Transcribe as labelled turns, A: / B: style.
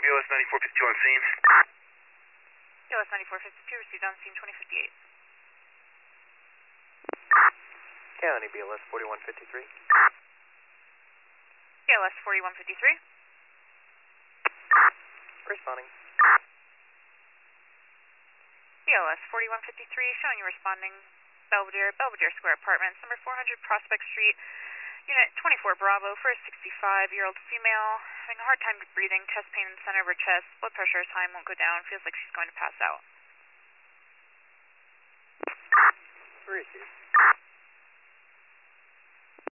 A: BLS 9452 on scene.
B: BLS 9452 received on scene 2058.
C: County BLS 4153.
B: BLS 4153.
C: Responding.
B: BLS 4153 showing you responding Belvedere Square Apartments, number 400 Prospect Street, Unit 24 Bravo for a 65-year-old female having a hard time breathing, chest pain in the center of her chest, blood pressure is high and won't go down, feels like she's going to pass out.
C: Received.